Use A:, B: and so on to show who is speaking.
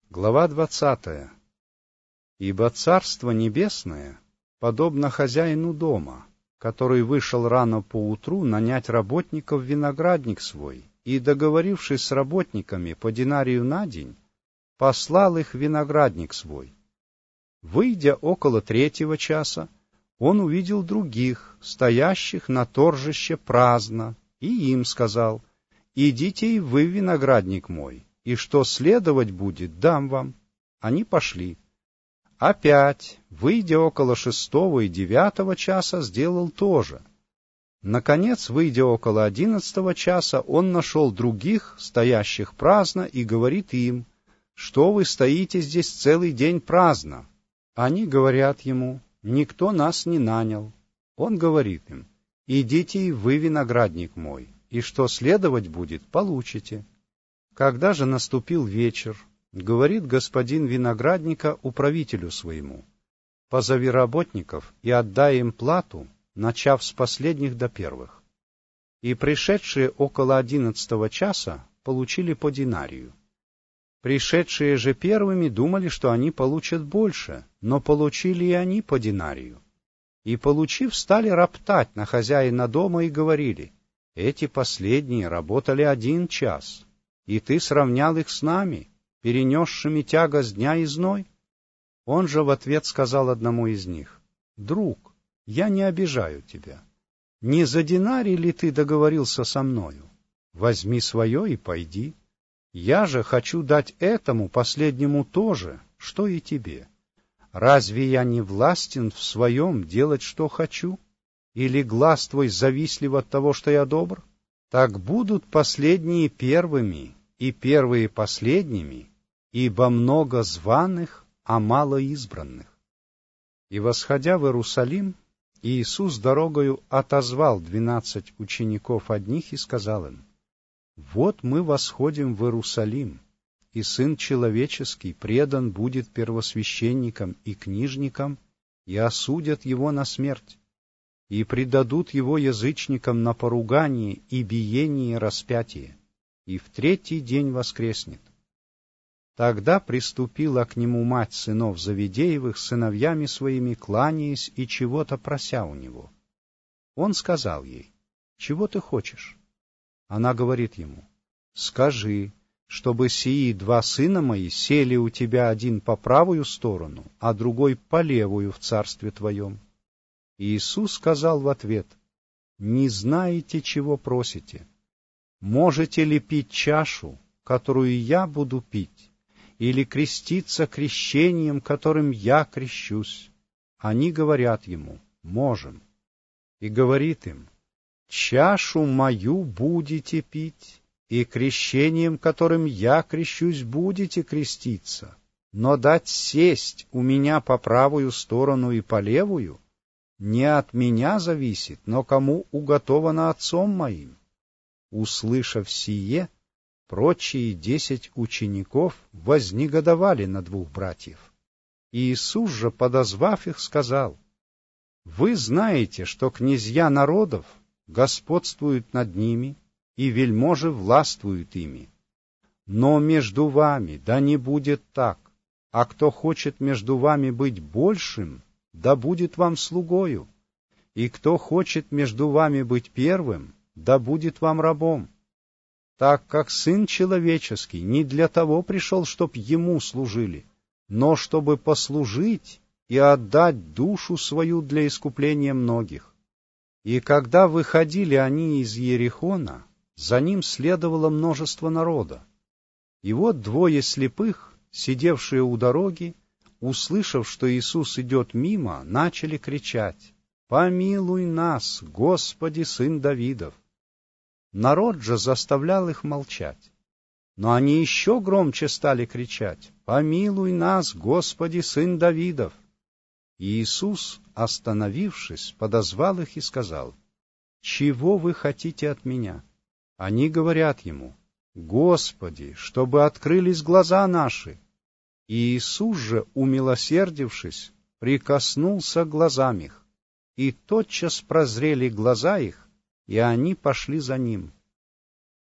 A: Глава 20. «Ибо Царство Небесное подобно хозяину дома, который вышел рано поутру нанять работников в виноградник свой, и, договорившись с работниками по динарию на день, послал их в виноградник свой. Выйдя около 3 часа, он увидел других, стоящих на торжище праздно, и им сказал: «Идите и вы в виноградник мой, и что следовать будет, дам вам». Они пошли. Опять, выйдя около 6 и 9 часа, сделал то же. Наконец, выйдя около 11 часа, он нашел других, стоящих праздно, и говорит им: «Что вы стоите здесь целый день праздно?» Они говорят ему: «Никто нас не нанял». Он говорит им: «Идите и вы в виноградник мой, и что следовать будет, получите». Когда же наступил вечер, говорит господин виноградника управителю своему: «Позови работников и отдай им плату, начав с последних до первых». И пришедшие около 11 часа получили по динарию. Пришедшие же первыми думали, что они получат больше, но получили и они по динарию. И, получив, стали роптать на хозяина дома и говорили: «Эти последние работали 1 час, и ты сравнял их с нами, перенесшими тягость дня и зной». Он же в ответ сказал одному из них: «Друг, я не обижаю тебя. Не за динарий ли ты договорился со мною? Возьми свое и пойди. Я же хочу дать этому последнему то же, что и тебе. Разве я не властен в своем делать, что хочу? Или глаз твой завистлив от того, что я добр? Так будут последние первыми, и первые последними, ибо много званых, а мало избранных». И, восходя в Иерусалим, Иисус дорогою отозвал 12 учеников одних и сказал им: «Вот мы восходим в Иерусалим, и Сын Человеческий предан будет первосвященникам и книжникам, и осудят его на смерть, и предадут его язычникам на поругание и биение и распятие, и в 3-й день воскреснет». Тогда приступила к нему мать сынов Завидеевых с сыновьями своими, кланяясь и чего-то прося у него. Он сказал ей: «Чего ты хочешь?» Она говорит ему: «Скажи, чтобы сии 2 сына мои сели у тебя, один по правую сторону, а другой по левую в царстве твоем». И Иисус сказал в ответ: «Не знаете, чего просите. Можете ли пить чашу, которую я буду пить, или креститься крещением, которым я крещусь?» Они говорят ему: «Можем». И говорит им: «Чашу мою будете пить, и крещением, которым я крещусь, будете креститься, но дать сесть у меня по правую сторону и по левую не от меня зависит, но кому уготовано Отцом моим». Услышав сие, прочие 10 учеников вознегодовали на 2 братьев. Иисус же, подозвав их, сказал: «Вы знаете, что князья народов господствуют над ними, и вельможи властвуют ими. Но между вами да не будет так, а кто хочет между вами быть большим, да будет вам слугою, и кто хочет между вами быть первым, да будет вам рабом. Так как Сын Человеческий не для того пришел, чтоб Ему служили, но чтобы послужить и отдать душу свою для искупления многих». И когда выходили они из Иерихона, за ним следовало множество народа. И вот 2 слепых, сидевшие у дороги, услышав, что Иисус идет мимо, начали кричать: «Помилуй нас, Господи, Сын Давидов!» Народ же заставлял их молчать. Но они еще громче стали кричать: «Помилуй нас, Господи, Сын Давидов!» И Иисус, остановившись, подозвал их и сказал: «Чего вы хотите от меня?» Они говорят ему: «Господи, чтобы открылись глаза наши». И Иисус же, умилосердившись, прикоснулся к глазам их, и тотчас прозрели глаза их, и они пошли за ним.